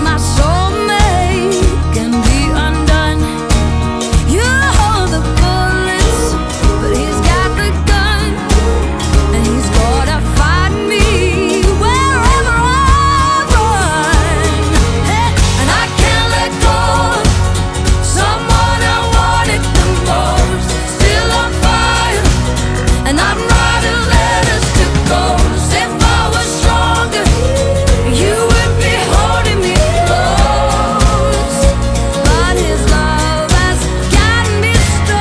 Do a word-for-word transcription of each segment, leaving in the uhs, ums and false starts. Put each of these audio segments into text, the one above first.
my soulmate can be undone. You hold the bullets, but he's got the gun, and he's gonna find me wherever I run. Hey, and I can't let go of someone I wanted the most, still on fire, and I'm writing letters to ghosts. If I was stronger, you would be holding me close, but his love has got me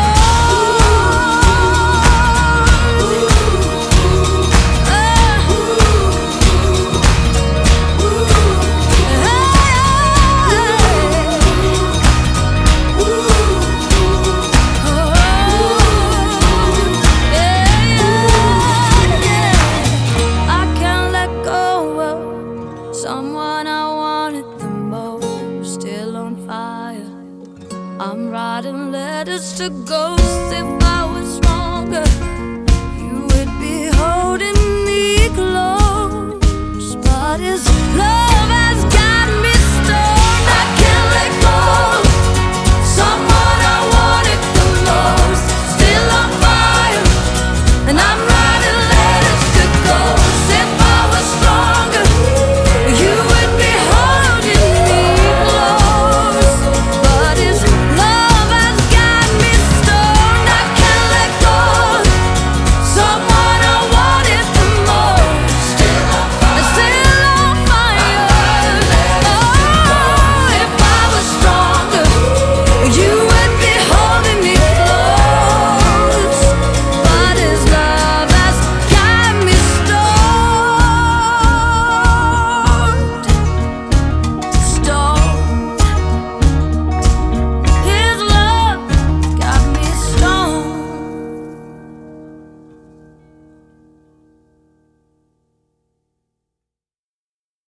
I can't let go of someone I wanted the most, still on fire. I'm writing letters to ghosts.